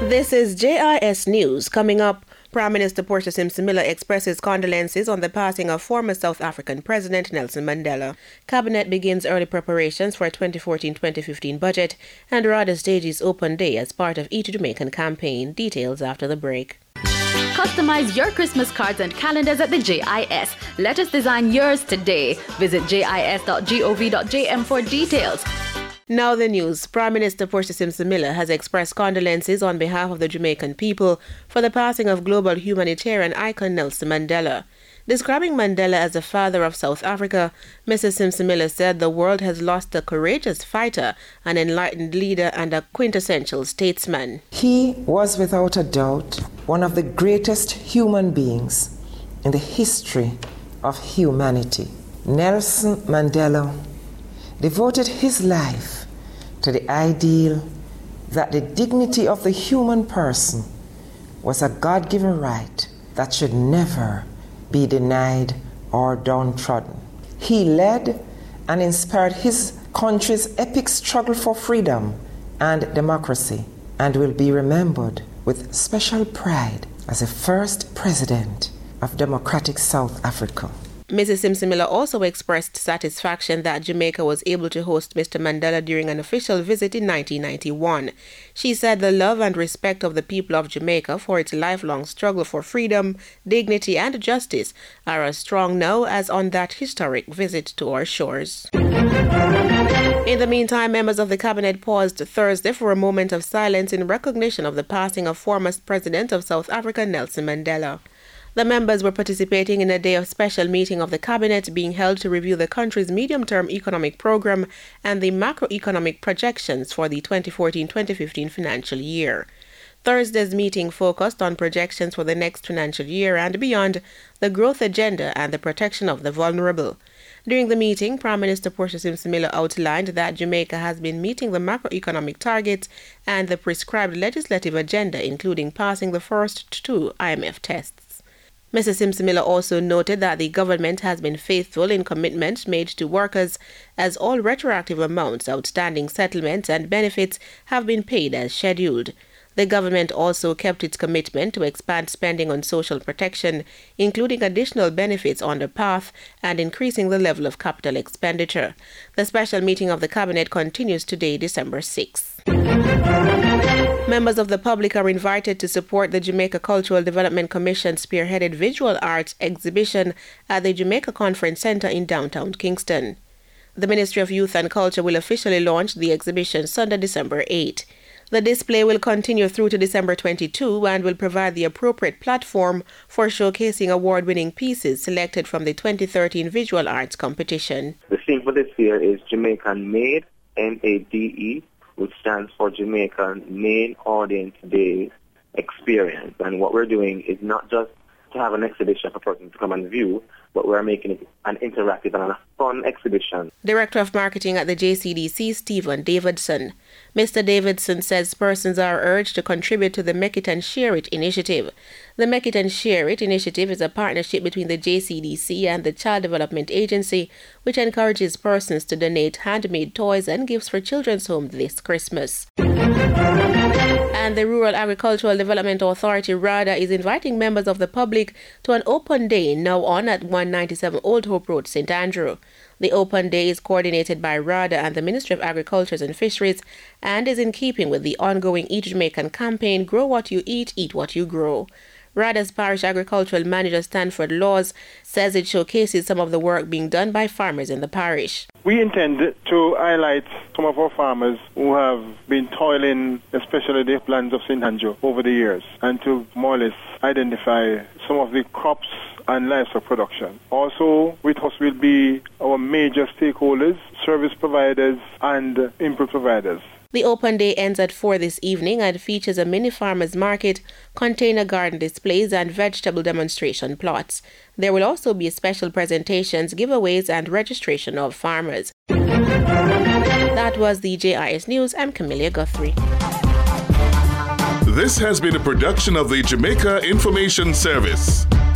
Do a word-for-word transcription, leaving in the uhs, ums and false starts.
This is J I S News. Coming up, Prime Minister Portia Simpson Miller expresses condolences on the passing of former South African President Nelson Mandela. Cabinet begins early preparations for a twenty fourteen twenty fifteen budget, and RADA stages open day as part of Eat Jamaican campaign. Details after the break. Customize your Christmas cards and calendars at the J I S. Let us design yours today. Visit j i s dot gov dot j m for details. Now the news. Prime Minister Portia Simpson Miller has expressed condolences on behalf of the Jamaican people for the passing of global humanitarian icon Nelson Mandela. Describing Mandela as the father of South Africa, Missus Simpson Miller said the world has lost a courageous fighter, an enlightened leader, and a quintessential statesman. He was without a doubt one of the greatest human beings in the history of humanity. Nelson Mandela devoted his life to the ideal that the dignity of the human person was a God-given right that should never be denied or downtrodden. He led and inspired his country's epic struggle for freedom and democracy, and will be remembered with special pride as the first president of democratic South Africa. Missus Simpson Miller also expressed satisfaction that Jamaica was able to host Mister Mandela during an official visit in nineteen ninety-one. She said the love and respect of the people of Jamaica for its lifelong struggle for freedom, dignity, and justice are as strong now as on that historic visit to our shores. In the meantime, members of the cabinet paused Thursday for a moment of silence in recognition of the passing of former President of South Africa Nelson Mandela. The members were participating in a day of special meeting of the cabinet being held to review the country's medium-term economic program and the macroeconomic projections for the twenty fourteen twenty fifteen financial year. Thursday's meeting focused on projections for the next financial year and beyond, the growth agenda, and the protection of the vulnerable. During the meeting, Prime Minister Portia Simpson Miller outlined that Jamaica has been meeting the macroeconomic targets and the prescribed legislative agenda, including passing the first two I M F tests. Missus Simpson Miller also noted that the government has been faithful in commitments made to workers, as all retroactive amounts, outstanding settlements, and benefits have been paid as scheduled. The government also kept its commitment to expand spending on social protection, including additional benefits on the path and increasing the level of capital expenditure. The special meeting of the cabinet continues today, December sixth. Members of the public are invited to support the Jamaica Cultural Development Commission spearheaded visual arts exhibition at the Jamaica Conference Center in downtown Kingston. The Ministry of Youth and Culture will officially launch the exhibition Sunday, December eighth. The display will continue through to December twenty-second and will provide the appropriate platform for showcasing award-winning pieces selected from the twenty thirteen Visual Arts Competition. The theme for this year is Jamaican Made, M A D E, which stands for Jamaican Main Audience Day Experience. And what we're doing is not just to have an exhibition for a person to come and view, but we're making it an interactive and a fun exhibition. Director of Marketing at the J C D C, Stephen Davidson. Mister Davidson says persons are urged to contribute to the Make It and Share It initiative. The Make It and Share It initiative is a partnership between the J C D C and the Child Development Agency, which encourages persons to donate handmade toys and gifts for children's homes this Christmas. And the Rural Agricultural Development Authority, RADA, is inviting members of the public to an open day now on at one ninety-seven Old Hope Road, Saint Andrew. The open day is coordinated by RADA and the Ministry of Agriculture and Fisheries and is in keeping with the ongoing Eat Jamaican campaign, Grow What You Eat, Eat What You Grow. RADA's Parish Agricultural Manager Stanford Laws says it showcases some of the work being done by farmers in the parish. We intend to highlight some of our farmers who have been toiling, especially the lands of Saint Andrew, over the years, and to more or less identify some of the crops and livestock production. Also, with us will be our major stakeholders, service providers, and input providers. The open day ends at four this evening and features a mini farmers market, container garden displays, and vegetable demonstration plots. There will also be special presentations, giveaways, and registration of farmers. That was the J I S News. I'm Camelia Guthrie. This has been a production of the Jamaica Information Service.